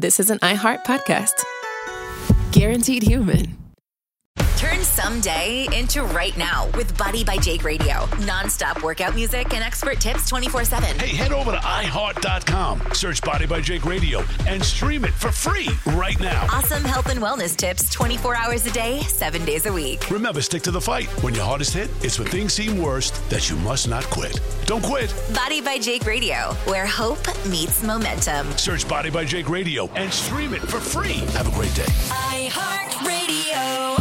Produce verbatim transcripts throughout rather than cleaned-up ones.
this is an iHeart podcast. Guaranteed Human. Turn someday into right now with Body by Jake Radio. Non-stop workout music and expert tips twenty-four seven. Hey, head over to i heart dot com, search Body by Jake Radio, and stream it for free right now. Awesome health and wellness tips twenty-four hours a day, seven days a week. Remember, stick to the fight. When your hardest hit, it's when things seem worst that you must not quit. Don't quit. Body by Jake Radio, where hope meets momentum. Search Body by Jake Radio and stream it for free. Have a great day. iHeartRadio.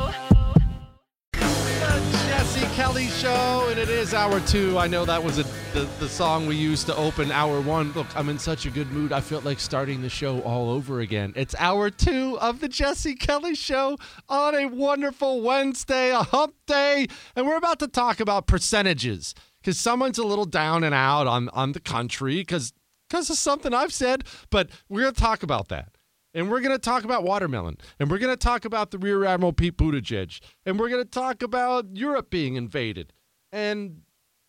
Jesse Kelly Show, and it is hour two. I know that was a, the, the song we used to open hour one. Look, I'm in such a good mood. I felt like starting the show all over again. It's hour two of the Jesse Kelly Show on a wonderful Wednesday, a hump day, and we're about to talk about percentages because someone's a little down and out on, on the country because because of something I've said, but we're going to talk about that. And we're going to talk about watermelon. And we're going to talk about the Rear Admiral Pete Buttigieg. And we're going to talk about Europe being invaded. And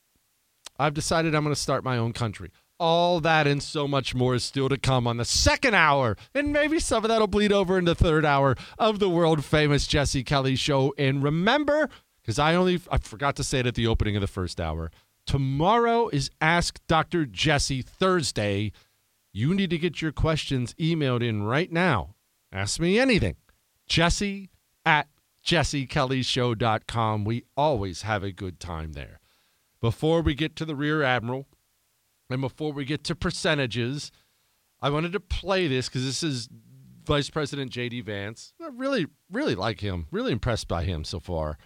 I've decided I'm going to start my own country. All that and so much more is still to come on the second hour. And maybe some of that will bleed over into the third hour of the world-famous Jesse Kelly Show. And remember, because I only I forgot to say it at the opening of the first hour, tomorrow is Ask Doctor Jesse Thursday. You need to get your questions emailed in right now. Ask me anything. Jesse at jesse kelly show dot com. We always have a good time there. Before we get to the Rear Admiral and before we get to percentages, I wanted to play this because this is Vice President J D Vance. I really, really like him. Really impressed by him so far.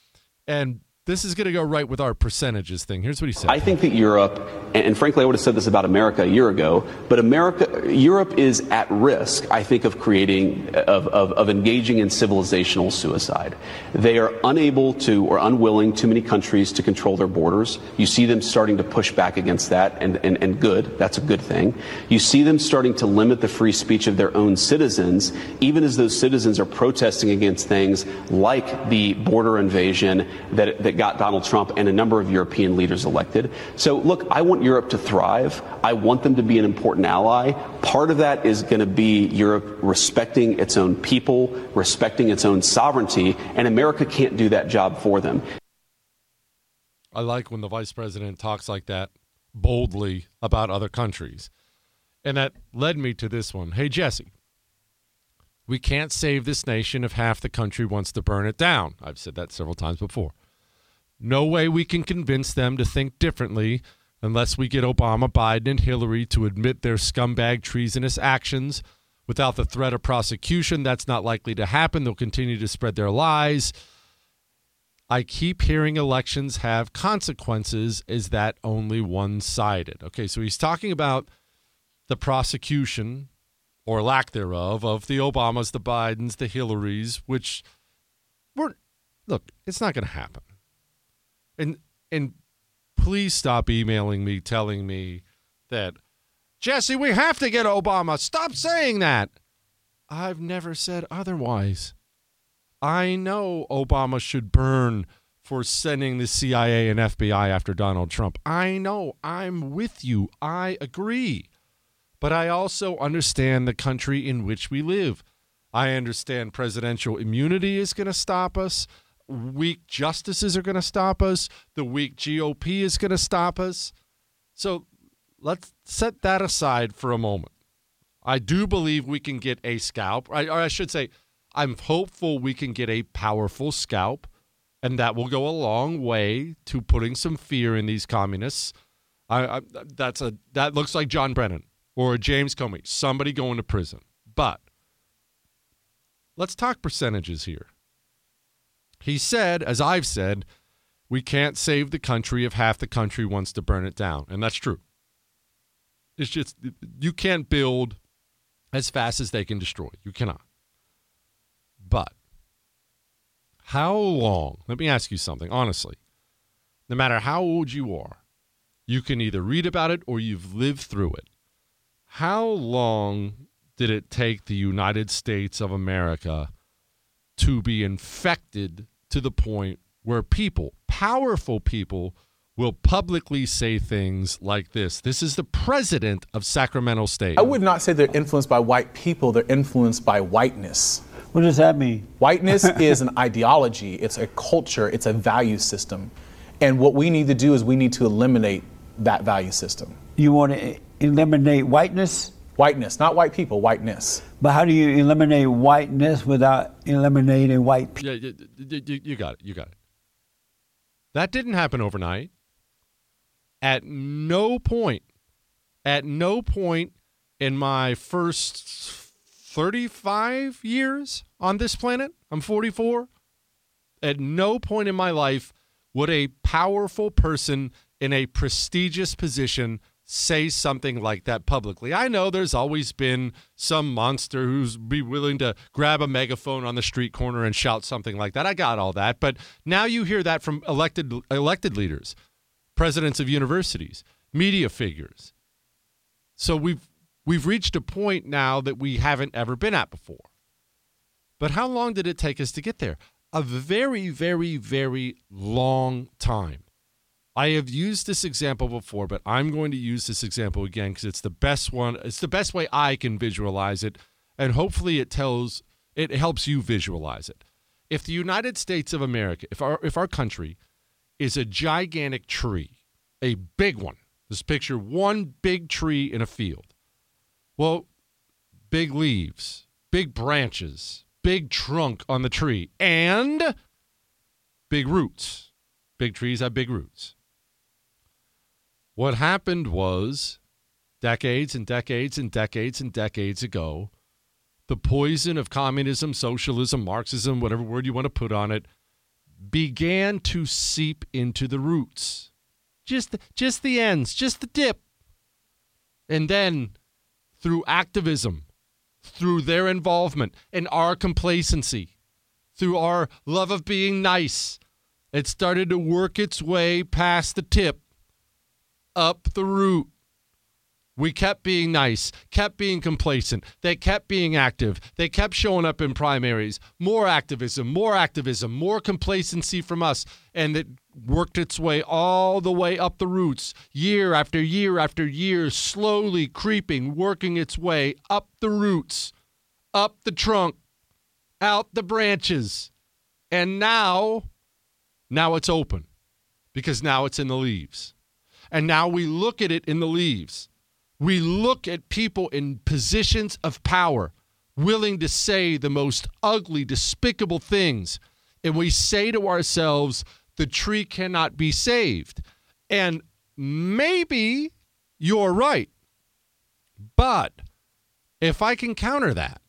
And this is going to go right with our percentages thing. Here's what he said. I think that Europe, and frankly, I would have said this about America a year ago, but America, Europe is at risk, I think, of creating, of, of, of engaging in civilizational suicide. They are unable to or unwilling, too many countries, to control their borders. You see them starting to push back against that, and, and, and good. That's a good thing. You see them starting to limit the free speech of their own citizens, even as those citizens are protesting against things like the border invasion that, that got Donald Trump and a number of European leaders elected. So, look, I want Europe to thrive. I want them to be an important ally. Part of that is going to be Europe respecting its own people, respecting its own sovereignty, and America can't do that job for them. I like when the vice president talks like that boldly about other countries. And that led me to this one. Hey, Jesse, we can't save this nation if half the country wants to burn it down. I've said that several times before. No way we can convince them to think differently unless we get Obama, Biden, and Hillary to admit their scumbag treasonous actions. Without the threat of prosecution, that's not likely to happen. They'll continue to spread their lies. I keep hearing elections have consequences. Is that only one-sided? Okay, so he's talking about the prosecution, or lack thereof, of the Obamas, the Bidens, the Hillarys, which, we're, look, it's not going to happen. And and please stop emailing me telling me that, Jesse, we have to get Obama. Stop saying that. I've never said otherwise. I know Obama should burn for sending the C I A and F B I after Donald Trump. I know. I'm with you. I agree. But I also understand the country in which we live. I understand presidential immunity is going to stop us. Weak justices are going to stop us. The weak G O P is going to stop us. So let's set that aside for a moment. I do believe we can get a scalp. Or I should say, I'm hopeful we can get a powerful scalp, and that will go a long way to putting some fear in these communists. I, I, that's a that looks like John Brennan or James Comey, somebody going to prison. But let's talk percentages here. He said, as I've said, we can't save the country if half the country wants to burn it down. And that's true. It's just, you can't build as fast as they can destroy. You cannot. But how long, let me ask you something, honestly. No matter how old you are, you can either read about it or you've lived through it. How long did it take the United States of America to be infected to the point where people, powerful people, will publicly say things like this. This is the president of Sacramento State. I would not say they're influenced by white people. They're influenced by whiteness. What does that mean? Whiteness is an ideology. It's a culture. It's a value system. And what we need to do is we need to eliminate that value system. You want to eliminate whiteness? Whiteness, not white people, whiteness. But how do you eliminate whiteness without eliminating white people? Yeah, you, you, you got it. You got it. That didn't happen overnight. At no point, at no point in my first thirty-five years on this planet, I'm forty-four, at no point in my life would a powerful person in a prestigious position say something like that publicly. I know there's always been some monster who's be willing to grab a megaphone on the street corner and shout something like that. I got all that. But now you hear that from elected elected leaders, presidents of universities, media figures. So we've we've reached a point now that we haven't ever been at before. But how long did it take us to get there? A very, very, very long time. I have used this example before, but I'm going to use this example again because it's the best one. It's the best way I can visualize it, and hopefully it tells, it helps you visualize it. If the United States of America, if our if our country is a gigantic tree, a big one, just picture one big tree in a field. Well, big leaves, big branches, big trunk on the tree, and big roots. Big trees have big roots. What happened was, decades and decades and decades and decades ago, the poison of communism, socialism, Marxism, whatever word you want to put on it, began to seep into the roots. Just the, just the ends, just the tip. And then, through activism, through their involvement and our complacency, through our love of being nice, it started to work its way past the tip, up the root. We kept being nice, kept being complacent. They kept being active. They kept showing up in primaries. More activism, more activism, more complacency from us. And it worked its way all the way up the roots, year after year after year, slowly creeping, working its way up the roots, up the trunk, out the branches. And now, now it's open because now it's in the leaves. And now we look at it in the leaves. We look at people in positions of power, willing to say the most ugly, despicable things. And we say to ourselves, the tree cannot be saved. And maybe you're right. But if I can counter that,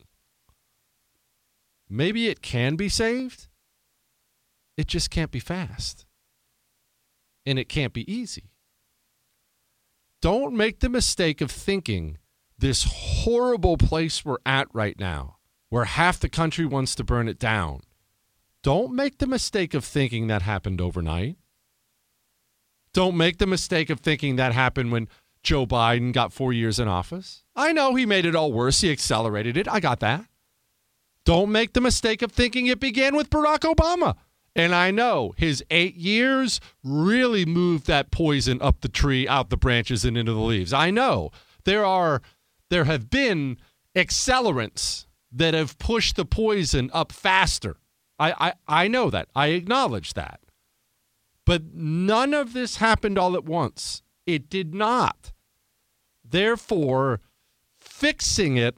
maybe it can be saved. It just can't be fast. And it can't be easy. Don't make the mistake of thinking this horrible place we're at right now, where half the country wants to burn it down. Don't make the mistake of thinking that happened overnight. Don't make the mistake of thinking that happened when Joe Biden got four years in office. I know he made it all worse. He accelerated it. I got that. Don't make the mistake of thinking it began with Barack Obama. And I know his eight years really moved that poison up the tree, out the branches, and into the leaves. I know there are, there have been accelerants that have pushed the poison up faster. I, I, I know that. I acknowledge that. But none of this happened all at once. It did not. Therefore, fixing it,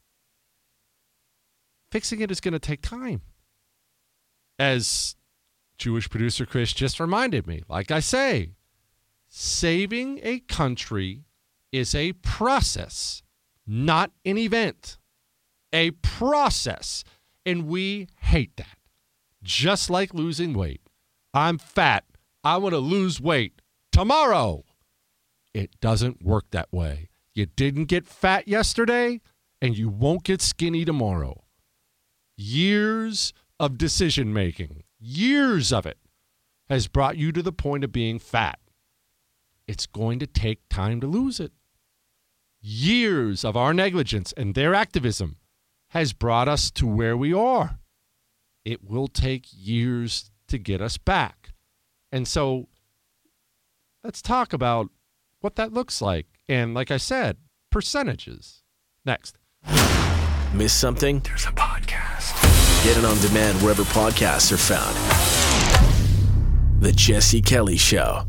fixing it is going to take time. As Jewish producer Chris just reminded me, like I say, saving a country is a process, not an event. A process. And we hate that. Just like losing weight. I'm fat. I want to lose weight tomorrow. It doesn't work that way. You didn't get fat yesterday, and you won't get skinny tomorrow. Years of decision making, years of it, has brought you to the point of being fat. It's going to take time to lose it. Years of our negligence and their activism has brought us to where we are. It will take years to get us back. And so let's talk about what that looks like. And like I said, percentages. Next. Miss something? There's a podcast. Get it on demand wherever podcasts are found. The Jesse Kelly Show.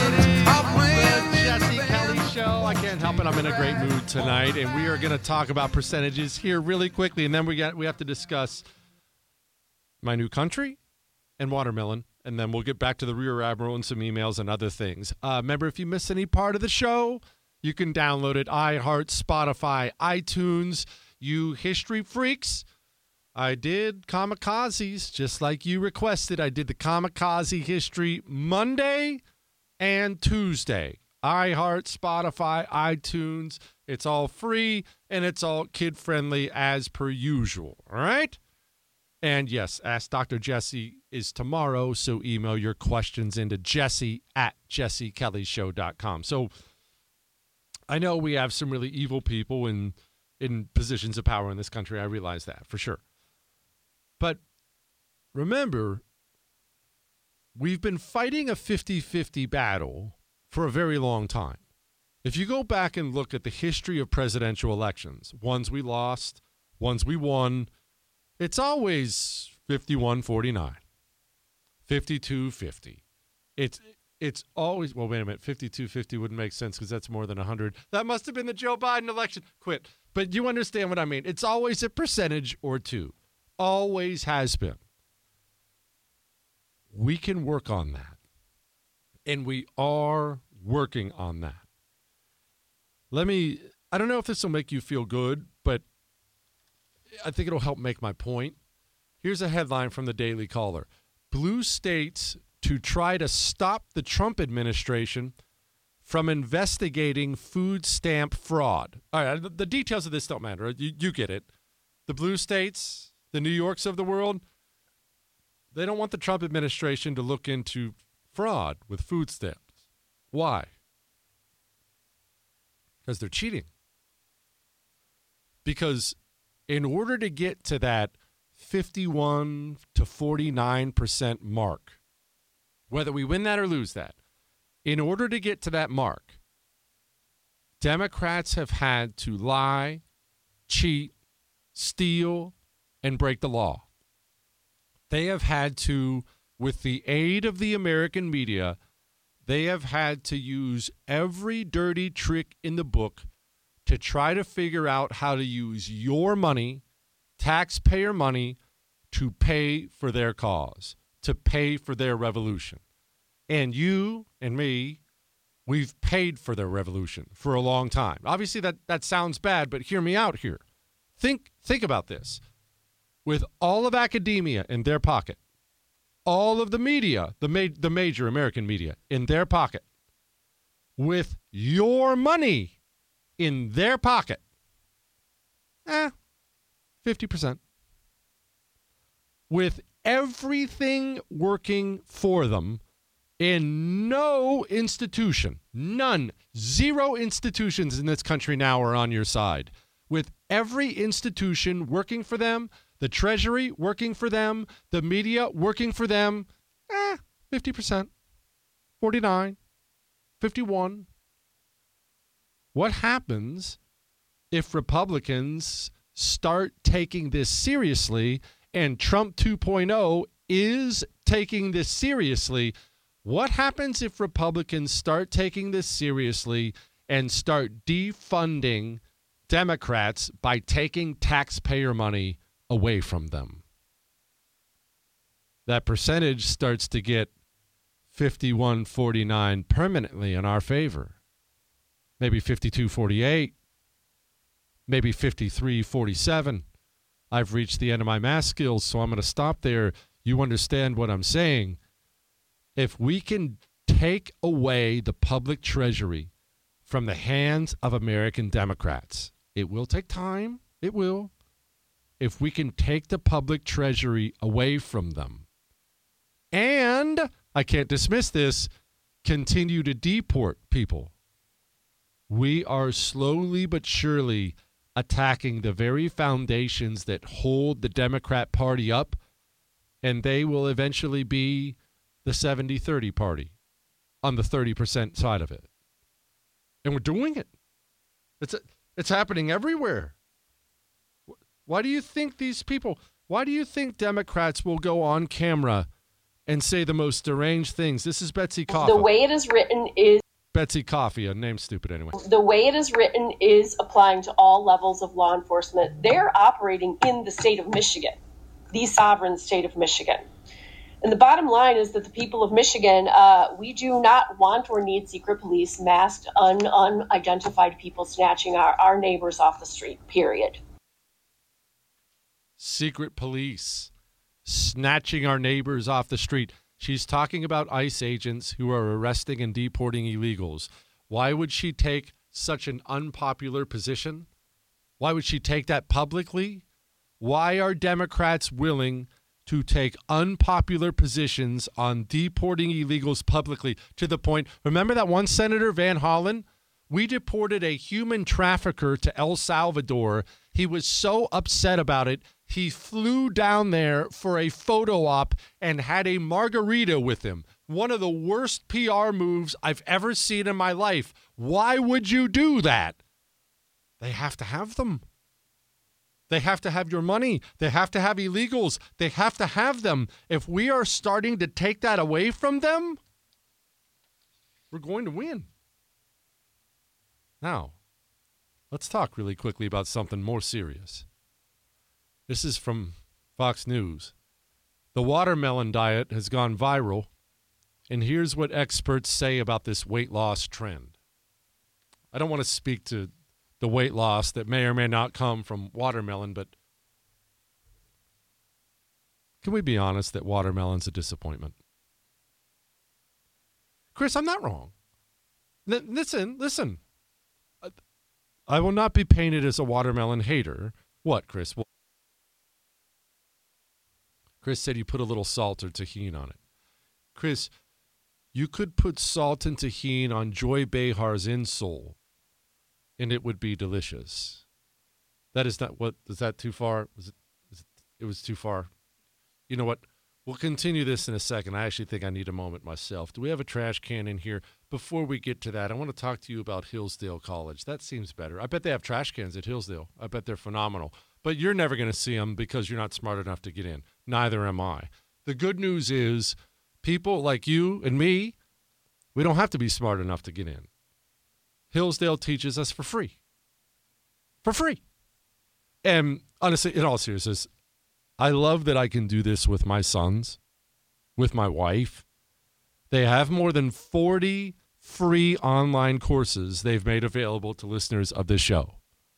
Jesse Kelly Show. I can't help it. I'm in a great mood tonight, and we are going to talk about percentages here really quickly, and then we got we have to discuss my new country and watermelon, and then we'll get back to the Rear Admiral and some emails and other things. Uh, remember, if you miss any part of the show, you can download it. iHeart, Spotify, iTunes. You history freaks. I did Kamikazes just like you requested. I did the Kamikaze history Monday and Tuesday. iHeart, Spotify, iTunes. It's all free, and it's all kid-friendly as per usual. All right? And, yes, Ask Doctor Jesse is tomorrow, so email your questions into jesse at jesse kelly show dot com. So I know we have some really evil people in, in positions of power in this country. I realize that, for sure. But remember, we've been fighting a fifty-fifty battle for a very long time. If you go back and look at the history of presidential elections, ones we lost, ones we won, it's always fifty-one forty-nine, fifty-two fifty. It's it's always, well, wait a minute, fifty-two fifty wouldn't make sense because that's more than one hundred. That must have been the Joe Biden election. Quit. But you understand what I mean. It's always a percentage or two. Always has been. We can work on that. And we are working on that. Let me, I don't know if this will make you feel good, but I think it'll help make my point. Here's a headline from the Daily Caller. Blue states to try to stop the Trump administration from investigating food stamp fraud. All right, the, the details of this don't matter. You, you get it. The blue states, the New Yorks of the world, they don't want the Trump administration to look into fraud with food stamps. Why? Because they're cheating. Because in order to get to that fifty-one to forty-nine percent mark, whether we win that or lose that, in order to get to that mark, Democrats have had to lie, cheat, steal, and break the law. They have had to, with the aid of the American media, they have had to use every dirty trick in the book to try to figure out how to use your money, taxpayer money, to pay for their cause, to pay for their revolution. And you and me, we've paid for their revolution for a long time. Obviously, that, that sounds bad, but hear me out here. Think, think about this. With all of academia in their pocket, all of the media, the, ma- the major American media, in their pocket, with your money in their pocket, eh, fifty percent. With everything working for them, in no institution, none, zero institutions in this country now are on your side. With every institution working for them, the Treasury working for them, the media working for them, eh, fifty percent, forty-nine, fifty-one. What happens if Republicans start taking this seriously and Trump two point oh is taking this seriously? What happens if Republicans start taking this seriously and start defunding Democrats by taking taxpayer money away from them? That percentage starts to get fifty-one forty-nine permanently in our favor. Maybe fifty-two forty-eight, maybe fifty-three forty-seven. I've reached the end of my math skills, so I'm going to stop there. You understand what I'm saying. If we can take away the public treasury from the hands of American Democrats, it will take time. It will. If we can take the public treasury away from them, and I can't dismiss this, continue to deport people, we are slowly but surely attacking the very foundations that hold the Democrat Party up, and they will eventually be the seventy thirty party. on the thirty percent side of it. And we're doing it. It's it's happening everywhere. Why do you think these people, why do you think Democrats will go on camera and say the most deranged things? This is Betsy Coffey. The way it is written is... Betsy Coffey, a name stupid anyway. The way it is written is applying to all levels of law enforcement. They're operating in the state of Michigan, the sovereign state of Michigan. And the bottom line is that the people of Michigan, uh, we do not want or need secret police, masked, un- unidentified people snatching our, our neighbors off the street, period. Secret police snatching our neighbors off the street. She's talking about ICE agents who are arresting and deporting illegals. Why would she take such an unpopular position? Why would she take that publicly? Why are Democrats willing to take unpopular positions on deporting illegals publicly to the point, remember that one Senator Van Hollen? We deported a human trafficker to El Salvador. He was so upset about it, he flew down there for a photo op and had a margarita with him. One of the worst P R moves I've ever seen in my life. Why would you do that? They have to have them. They have to have your money. They have to have illegals. They have to have them. If we are starting to take that away from them, we're going to win. Now, let's talk really quickly about something more serious. This is from Fox News. The watermelon diet has gone viral, and here's what experts say about this weight loss trend. I don't want to speak to the weight loss that may or may not come from watermelon, but can we be honest that watermelon's a disappointment? Chris, I'm not wrong. N- listen, listen. I will not be painted as a watermelon hater. What, Chris? Well, Chris said you put a little salt or tahini on it. Chris, you could put salt and tahini on Joy Behar's insole, and it would be delicious. That is not what, is that too far? Was it, is it, it was too far. You know what? We'll continue this in a second. I actually think I need a moment myself. Do we have a trash can in here? Before we get to that, I want to talk to you about Hillsdale College. That seems better. I bet they have trash cans at Hillsdale. I bet they're phenomenal. But you're never going to see them because you're not smart enough to get in. Neither am I. The good news is people like you and me, we don't have to be smart enough to get in. Hillsdale teaches us for free. For free. And honestly, in all seriousness, I love that I can do this with my sons, with my wife. They have more than forty free online courses they've made available to listeners of this show.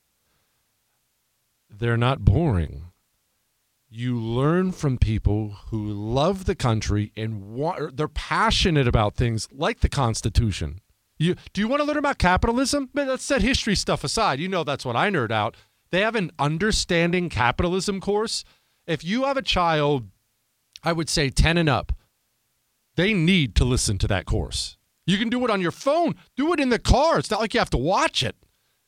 They're not boring. You learn from people who love the country and want, they're passionate about things like the Constitution. You, do you want to learn about capitalism? Let's set history stuff aside. You know that's what I nerd out. They have an understanding capitalism course. If you have a child, I would say ten and up, they need to listen to that course. You can do it on your phone. Do it in the car. It's not like you have to watch it.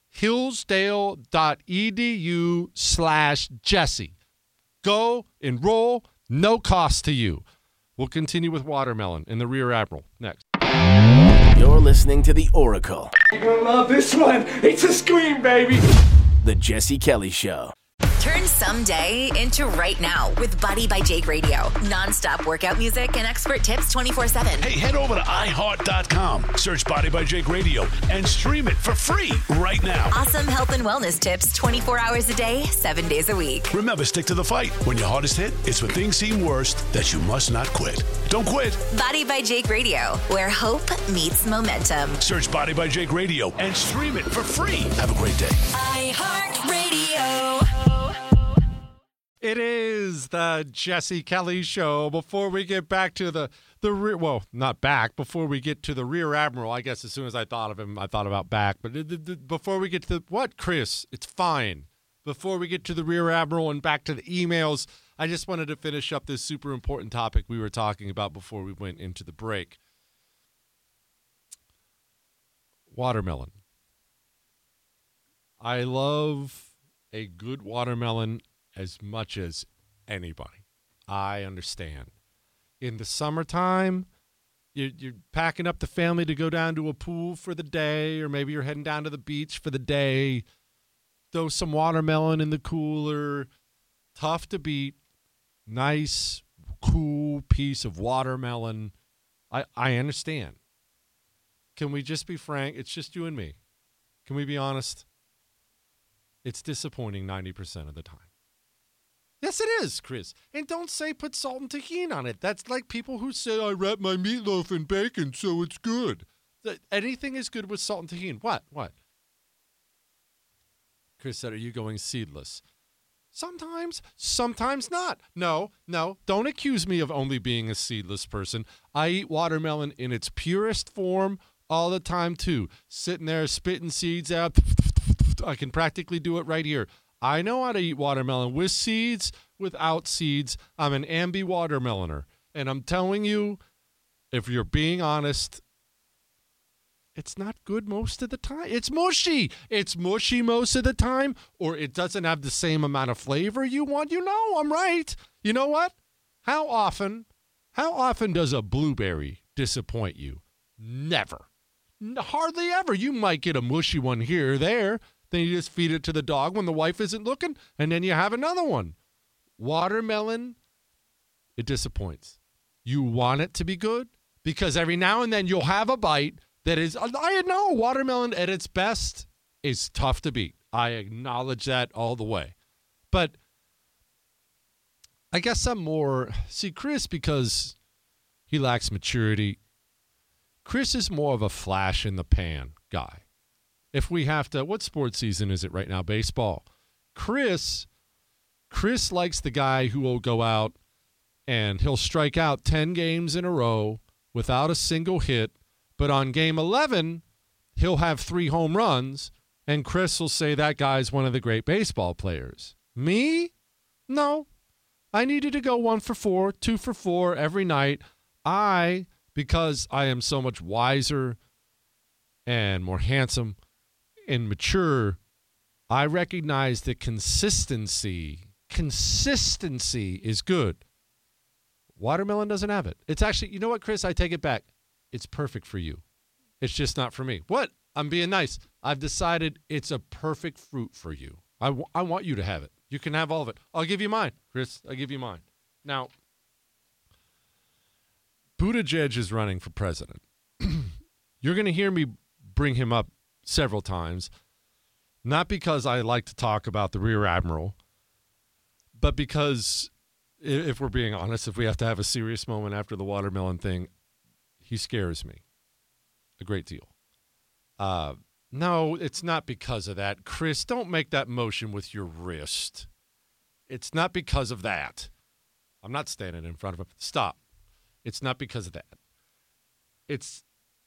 Hillsdale.edu slash Jesse. Go, enroll, no cost to you. We'll continue with watermelon in the Rear Admiral next. You're listening to The Oracle. You're gonna love this one. It's a scream, baby. The Jesse Kelly Show. Turn someday into right now with Body by Jake Radio. Non-stop workout music and expert tips twenty-four seven. Hey, head over to i heart dot com, search Body by Jake Radio, and stream it for free right now. Awesome health and wellness tips twenty-four hours a day, seven days a week. Remember, stick to the fight. When your hardest hit, it's when things seem worst that you must not quit. Don't quit. Body by Jake Radio, where hope meets momentum. Search Body by Jake Radio and stream it for free. Have a great day. iHeartRadio. It is the Jesse Kelly Show. Before we get back to the, the rear, well, not back, before we get to the Rear Admiral, I guess as soon as I thought of him, I thought about back. But it, it, it, before we get to the, what, Chris? It's fine. Before we get to the Rear Admiral and back to the emails, I just wanted to finish up this super important topic we were talking about before we went into the break. Watermelon. I love a good watermelon as much as anybody. I understand. In the summertime, You're, you're packing up the family to go down to a pool for the day, or maybe you're heading down to the beach for the day. Throw some watermelon in the cooler. Tough to beat. Nice, cool piece of watermelon. I, I understand. Can we just be frank? It's just you and me. Can we be honest? It's disappointing ninety percent of the time. Yes, it is, Chris. And don't say put salt and tahini on it. That's like people who say, I wrap my meatloaf in bacon, so it's good. Anything is good with salt and tahini. What? What? Chris said, are you going seedless? Sometimes. Sometimes not. No, no. Don't accuse me of only being a seedless person. I eat watermelon in its purest form all the time, too. Sitting there spitting seeds out. I can practically do it right here. I know how to eat watermelon with seeds, without seeds. I'm an ambi-watermeloner. And I'm telling you, if you're being honest, it's not good most of the time. It's mushy. It's mushy most of the time, or it doesn't have the same amount of flavor you want. You know, I'm right. You know what? How often, how often does a blueberry disappoint you? Never. Hardly ever. You might get a mushy one here or there. Then you just feed it to the dog when the wife isn't looking, and then you have another one. Watermelon, it disappoints. You want it to be good because every now and then you'll have a bite that is, I know, watermelon at its best is tough to beat. I acknowledge that all the way. But I guess I'm more, see, Chris, because he lacks maturity, Chris is more of a flash in the pan guy. If we have to, what sports season is it right now? Baseball. Chris, Chris likes the guy who will go out and he'll strike out ten games in a row without a single hit, but on game eleven, he'll have three home runs, and Chris will say that guy's one of the great baseball players. Me? No. I needed to go one for four, two for four every night. I, because I am so much wiser and more handsome and mature, I recognize that consistency, consistency is good. Watermelon doesn't have it. It's actually, you know what, Chris? I take it back. It's perfect for you. It's just not for me. What? I'm being nice. I've decided it's a perfect fruit for you. I, w- I want you to have it. You can have all of it. I'll give you mine, Chris. I'll give you mine. Now, Buttigieg is running for president. You're going to hear me bring him up several times, not because I like to talk about the Rear Admiral, but because, if we're being honest, if we have to have a serious moment after the watermelon thing, he scares me a great deal. Uh, no, it's not because of that. Chris, don't make that motion with your wrist. It's not because of that. I'm not standing in front of him. Stop. It's not because of that. It's...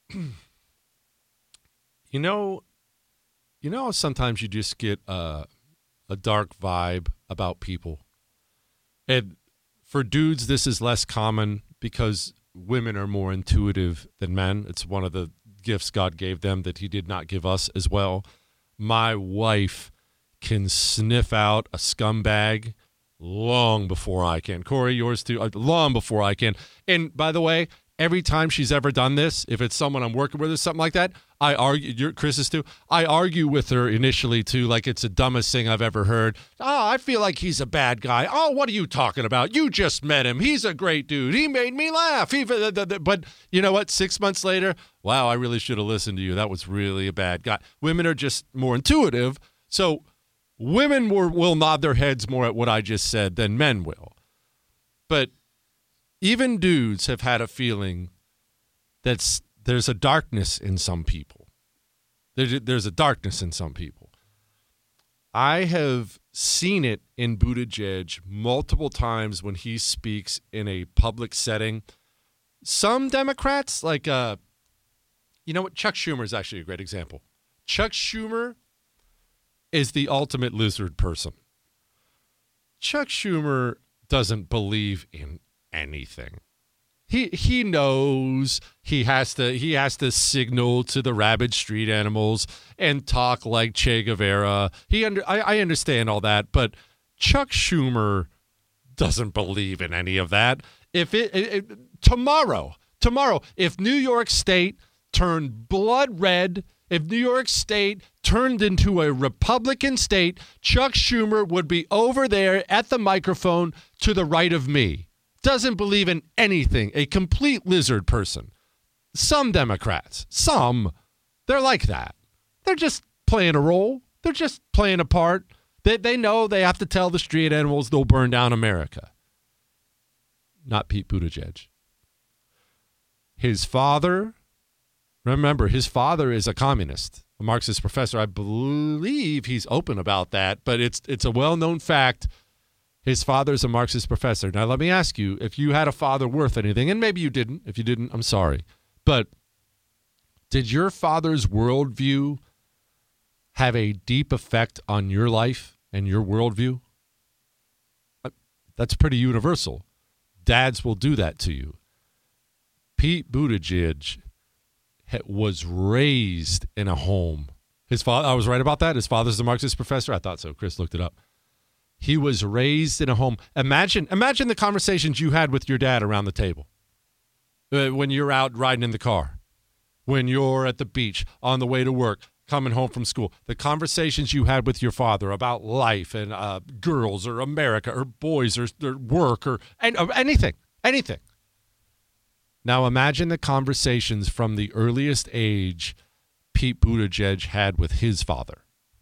You know, you know, sometimes you just get a, a dark vibe about people. And for dudes, this is less common because women are more intuitive than men. It's one of the gifts God gave them that he did not give us as well. My wife can sniff out a scumbag long before I can. Corey, yours too, long before I can. And by the way, every time she's ever done this, if it's someone I'm working with or something like that, I argue, your, Chris's too, I argue with her initially too, like it's the dumbest thing I've ever heard. Oh, I feel like he's a bad guy. Oh, what are you talking about? You just met him. He's a great dude. He made me laugh. He, but you know what? Six months later, wow, I really should have listened to you. That was really a bad guy. Women are just more intuitive. So women will, will nod their heads more at what I just said than men will. But even dudes have had a feeling that there's a darkness in some people. There's, there's a darkness in some people. I have seen it in Buttigieg multiple times when he speaks in a public setting. Some Democrats, like, uh, you know what? Chuck Schumer is actually a great example. Chuck Schumer is the ultimate lizard person. Chuck Schumer doesn't believe in anything. He he knows he has to he has to signal to the rabid street animals and talk like Che Guevara. He under I, I understand all that, but Chuck Schumer doesn't believe in any of that. If it, it, it tomorrow Tomorrow, if New York State turned blood red, if New York State turned into a Republican state, Chuck Schumer would be over there at the microphone to the right of me. Doesn't believe in anything, a complete lizard person. Some Democrats, some, they're like that. They're just playing a role. They're just playing a part. They, they know they have to tell the street animals they'll burn down America. Not Pete Buttigieg. His father, remember, his father is a communist, a Marxist professor. I believe he's open about that, but it's it's a well-known fact. His father's a Marxist professor. Now, let me ask you, if you had a father worth anything, and maybe you didn't. If you didn't, I'm sorry. But did your father's worldview have a deep effect on your life and your worldview? That's pretty universal. Dads will do that to you. Pete Buttigieg was raised in a home. His father, I was right about that? His father's a Marxist professor? I thought so. Chris looked it up. He was raised in a home. Imagine, imagine the conversations you had with your dad around the table. Uh, when you're out riding in the car, when you're at the beach, on the way to work, coming home from school, the conversations you had with your father about life and uh, girls or America or boys or, or work or, and, or anything, anything. Now imagine the conversations from the earliest age Pete Buttigieg had with his father.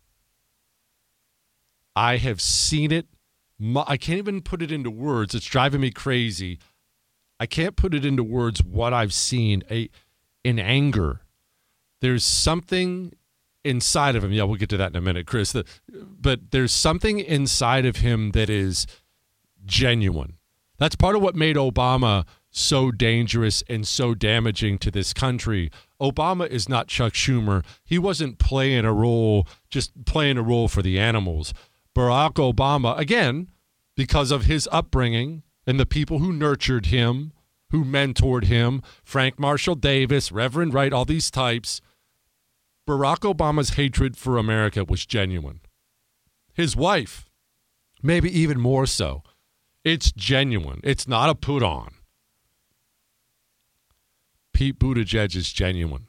I have seen it. I can't even put it into words. It's driving me crazy. I can't put it into words what I've seen. A, in anger. There's something inside of him. Yeah, we'll get to that in a minute, Chris. The, but there's something inside of him that is genuine. That's part of what made Obama so dangerous and so damaging to this country. Obama is not Chuck Schumer. He wasn't playing a role, just playing a role for the animals. Barack Obama, again, because of his upbringing and the people who nurtured him, who mentored him, Frank Marshall Davis, Reverend Wright, all these types, Barack Obama's hatred for America was genuine. His wife, maybe even more so. It's genuine. It's not a put on. Pete Buttigieg is genuine.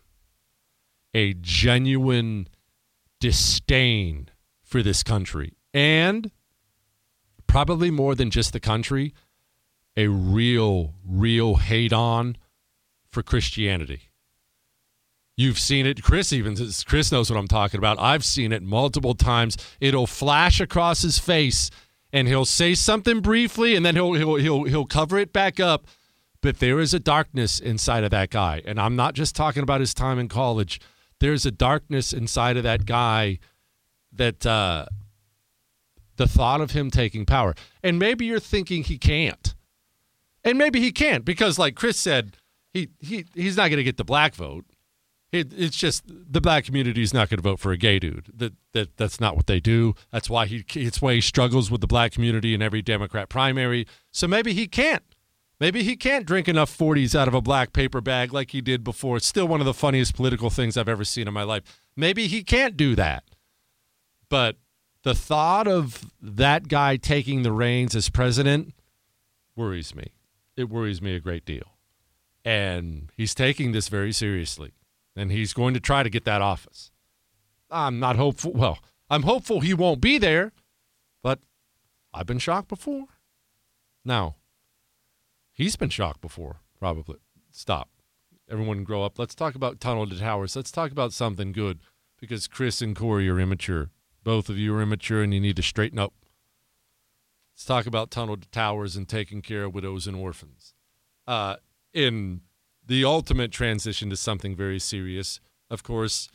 A genuine disdain for this country. And probably more than just the country, a real, real hate on for Christianity. You've seen it. Chris even Chris knows what I'm talking about. I've seen it multiple times. It'll flash across his face, and he'll say something briefly, and then he'll he'll he'll he'll cover it back up. But there is a darkness inside of that guy, and I'm not just talking about his time in college. There's a darkness inside of that guy that uh, the thought of him taking power, and maybe you're thinking he can't, and maybe he can't because, like Chris said, he he he's not going to get the black vote. It, it's just the black community is not going to vote for a gay dude. That that that's not what they do. That's why he it's why he struggles with the black community in every Democrat primary. So maybe he can't. Maybe he can't drink enough forties out of a black paper bag like he did before. It's still one of the funniest political things I've ever seen in my life. Maybe he can't do that. But the thought of that guy taking the reins as president worries me. It worries me a great deal. And he's taking this very seriously. And he's going to try to get that office. I'm not hopeful. Well, I'm hopeful he won't be there, but I've been shocked before. Now, he's been shocked before, probably. Stop. Everyone grow up. Let's talk about Tunnel to Towers. Let's talk about something good because Chris and Corey are immature. Both of you are immature and you need to straighten up. Let's talk about Tunnel to Towers and taking care of widows and orphans. Uh, in the ultimate transition to something very serious, of course,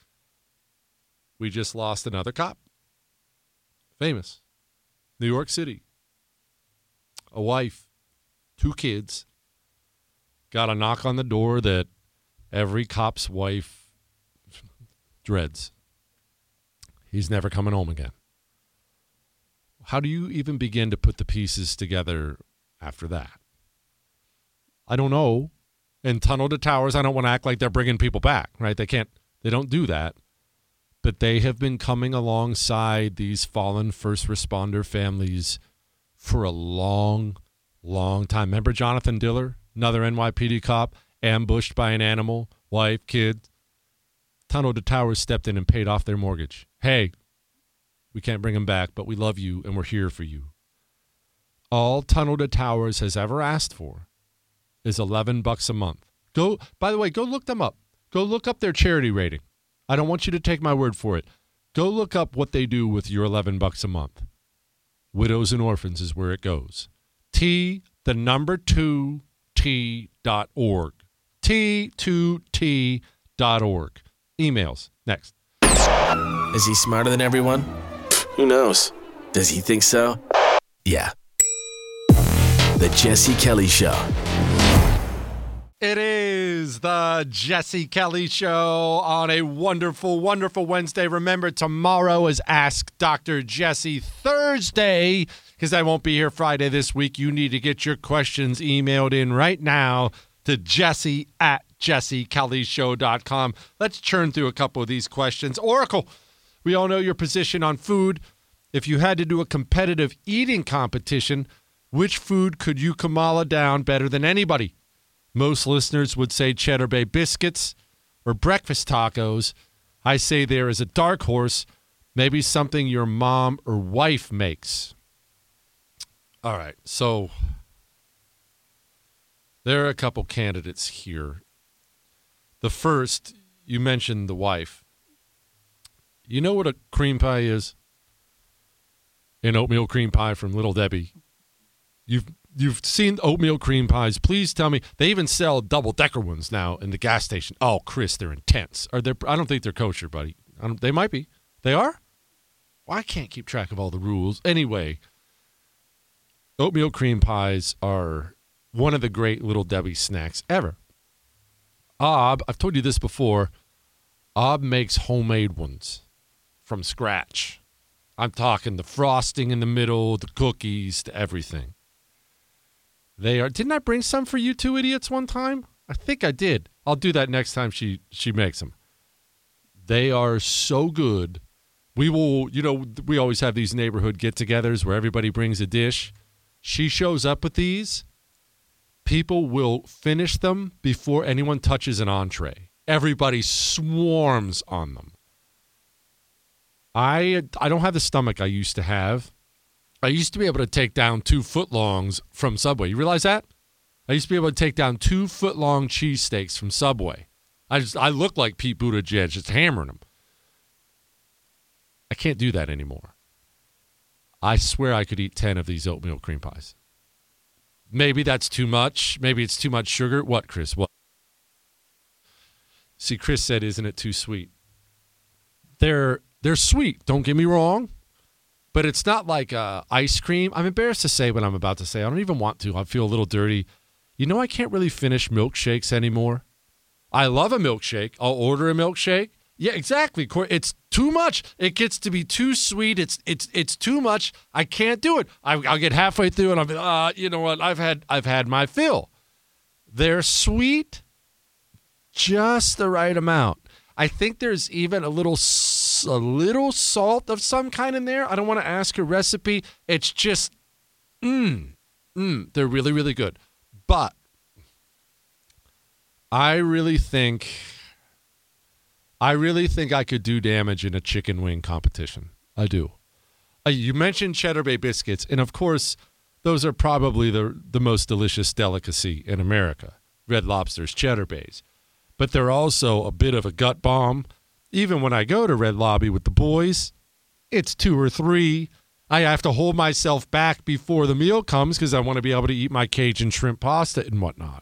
we just lost another cop. Famous. New York City. A wife, two kids, got a knock on the door that every cop's wife dreads. He's never coming home again. How do you even begin to put the pieces together after that? I don't know. In Tunnel to Towers, I don't want to act like they're bringing people back, right? They can't, they don't do that. But they have been coming alongside these fallen first responder families for a long, long time. Remember Jonathan Diller, another N Y P D cop? ambushed by an animal, wife, kid. Tunnel to Towers stepped in and paid off their mortgage. Hey, we can't bring them back, but we love you and we're here for you. All Tunnel to Towers has ever asked for is eleven bucks a month. Go, by the way, go look them up. Go look up their charity rating. I don't want you to take my word for it. Go look up what they do with your eleven bucks a month. Widows and Orphans is where it goes. T, the number two, T dot org. T two T dot org. Emails. Next. Is he smarter than everyone? Who knows? Does he think so? Yeah. The Jesse Kelly Show. It is the Jesse Kelly Show on a wonderful, wonderful Wednesday. Remember, tomorrow is Ask Doctor Jesse. Thursday, because I won't be here Friday this week, you need to get your questions emailed in right now to Jesse at jesse kelly show dot com. Let's churn through a couple of these questions. Oracle, we all know your position on food. If you had to do a competitive eating competition, which food could you Kamala down better than anybody? Most listeners would say Cheddar Bay biscuits or breakfast tacos. I say there is a dark horse, maybe something your mom or wife makes. All right, so there are a couple candidates here. The first, you mentioned the wife. You know what a cream pie is? An oatmeal cream pie from Little Debbie. You've you've seen oatmeal cream pies. Please tell me. They even sell double-decker ones now in the gas station. Oh, Chris, they're intense. Are they? I don't think they're kosher, buddy. I don't, they might be. They are? Well, I can't keep track of all the rules. Anyway, oatmeal cream pies are one of the great Little Debbie snacks ever. Ob, I've told you this before, Ob makes homemade ones from scratch. I'm talking the frosting in the middle, the cookies, the everything. They are. Didn't I bring some for you two idiots one time? I think I did. I'll do that next time she, she makes them. They are so good. We will, you know, we always have these neighborhood get-togethers where everybody brings a dish. She shows up with these. People will finish them before anyone touches an entree. Everybody swarms on them. I I don't have the stomach I used to have. I used to be able to take down two footlongs from Subway. You realize that? I used to be able to take down two foot-long cheesesteaks from Subway. I just I look like Pete Buttigieg just hammering them. I can't do that anymore. I swear I could eat ten of these oatmeal cream pies. Maybe that's too much. Maybe it's too much sugar. What, Chris? What? See, Chris said, isn't it too sweet? They're they're sweet, don't get me wrong. But it's not like uh, ice cream. I'm embarrassed to say what I'm about to say. I don't even want to. I feel a little dirty. You know, I can't really finish milkshakes anymore. I love a milkshake. I'll order a milkshake. Yeah, exactly. It's too much. It gets to be too sweet. It's it's it's too much. I can't do it. I, I'll get halfway through and I'm, uh, you know what? I've had I've had my fill. They're sweet, just the right amount. I think there's even a little a little salt of some kind in there. I don't want to ask a recipe. It's just, mmm, mmm. They're really really good. But I really think. I really think I could do damage in a chicken wing competition. I do. Uh, you mentioned Cheddar Bay biscuits, and of course, those are probably the the most delicious delicacy in America, Red Lobster's Cheddar Bays. But they're also a bit of a gut bomb. Even when I go to Red Lobby with the boys, it's two or three. I have to hold myself back before the meal comes because I want to be able to eat my Cajun shrimp pasta and whatnot.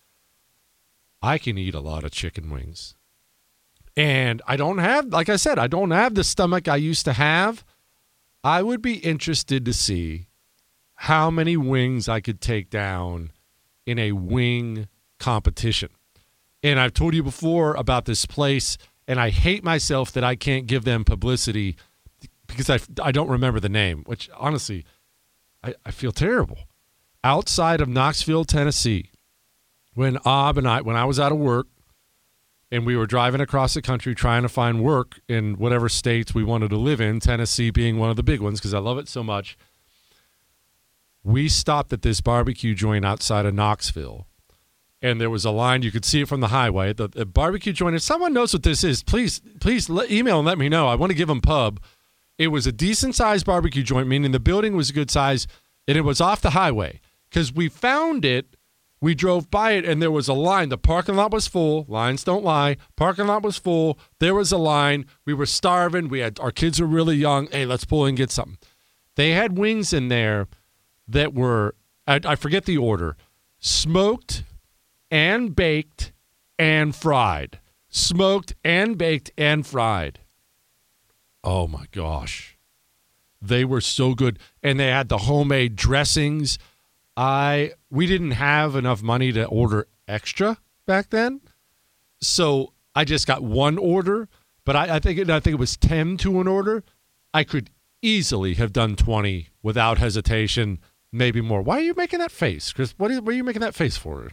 I can eat a lot of chicken wings. And I don't have, like I said, I don't have the stomach I used to have. I would be interested to see how many wings I could take down in a wing competition. And I've told you before about this place, and I hate myself that I can't give them publicity because I, I don't remember the name, which honestly, I, I feel terrible. Outside of Knoxville, Tennessee, when Ob and I, when I was out of work, and we were driving across the country trying to find work in whatever states we wanted to live in, Tennessee being one of the big ones because I love it so much. We stopped at this barbecue joint outside of Knoxville and there was a line. You could see it from the highway. The, the barbecue joint. If someone knows what this is, please, please let, email and let me know. I want to give them pub. It was a decent-sized barbecue joint, meaning the building was a good size, and it was off the highway. Because we found it, we drove by it, and there was a line. The parking lot was full. Lines don't lie. Parking lot was full. There was a line. We were starving. We had our kids were really young. Hey, let's pull in and get something. They had wings in there that were, I, I forget the order, smoked and baked and fried. Smoked and baked and fried. Oh, my gosh. They were so good. And they had the homemade dressings. I We didn't have enough money to order extra back then. So I just got one order. But I, I think it, I think it was ten to an order. I could easily have done twenty without hesitation, maybe more. Why are you making that face, Chris? What are, what are you making that face for?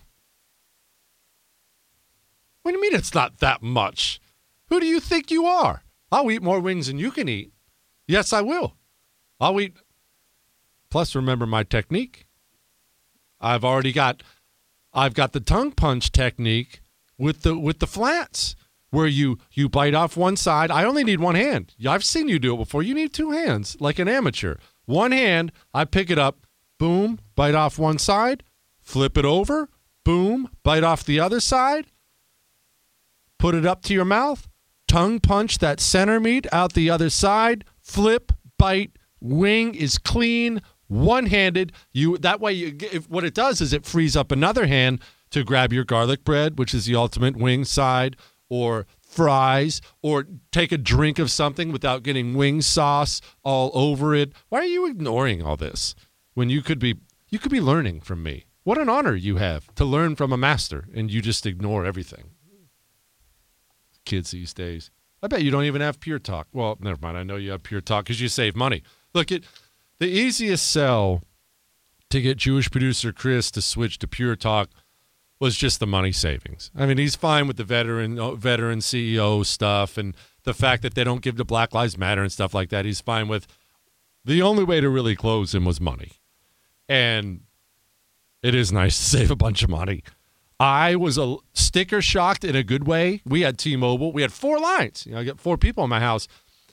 What do you mean it's not that much? Who do you think you are? I'll eat more wings than you can eat. Yes, I will. I'll eat. Plus, remember my technique. I've already got, I've got the tongue punch technique with the with the flats, where you you bite off one side. I only need one hand. I've seen you do it before. You need two hands, like an amateur. One hand, I pick it up, boom, bite off one side, flip it over, boom, bite off the other side, put it up to your mouth, tongue punch that center meat out the other side, flip, bite, wing is clean, one-handed. You that way, you, if, what it does is it frees up another hand to grab your garlic bread, which is the ultimate wing side, or fries, or take a drink of something without getting wing sauce all over it. Why are you ignoring all this when you could be you could be learning from me? What an honor you have to learn from a master, and you just ignore everything. Kids these days. I bet you don't even have Pure Talk. Well, never mind. I know you have Pure Talk because you save money. Look, it the easiest sell to get Jewish producer Chris to switch to Pure Talk was just the money savings. I mean, he's fine with the veteran veteran C E O stuff and the fact that they don't give to Black Lives Matter and stuff like that. He's fine with. The only way to really close him was money. And it is nice to save a bunch of money. I was a sticker shocked in a good way. We had T-Mobile. We had four lines. You know, I got four people in my house.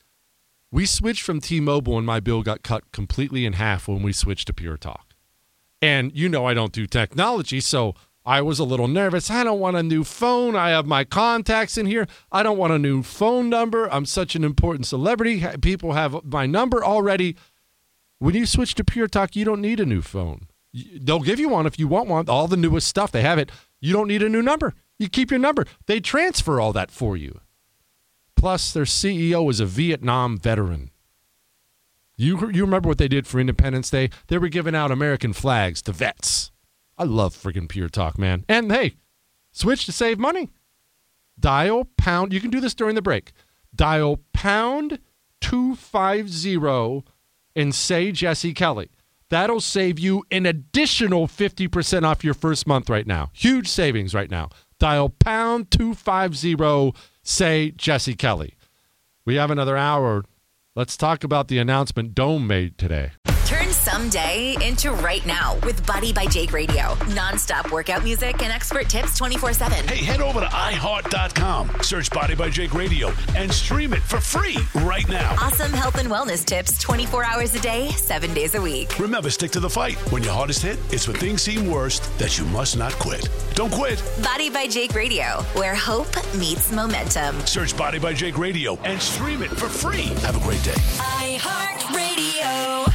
We switched from T-Mobile, and my bill got cut completely in half when we switched to Pure Talk. And you know I don't do technology, so I was a little nervous. I don't want a new phone. I have my contacts in here. I don't want a new phone number. I'm such an important celebrity. People have my number already. When you switch to Pure Talk, you don't need a new phone. They'll give you one if you want one. All the newest stuff, they have it. You don't need a new number. You keep your number. They transfer all that for you. Plus, their C E O is a Vietnam veteran. You, you remember what they did for Independence Day? They were giving out American flags to vets. I love friggin' Pure Talk, man. And, hey, switch to save money. Dial pound. You can do this during the break. Dial pound two fifty and say Jesse Kelly. That'll save you an additional fifty percent off your first month right now. Huge savings right now. Dial pound two fifty, say Jesse Kelly. We have another hour. Let's talk about the announcement Dome made today. Turn someday into right now with Body by Jake Radio. Non-stop workout music and expert tips twenty-four seven. Hey, head over to i heart dot com, search Body by Jake Radio, and stream it for free right now. Awesome health and wellness tips twenty-four hours a day, seven days a week. Remember, stick to the fight. When your hardest hit, it's when things seem worst that you must not quit. Don't quit. Body by Jake Radio, where hope meets momentum. Search Body by Jake Radio and stream it for free. Have a great day. iHeartRadio.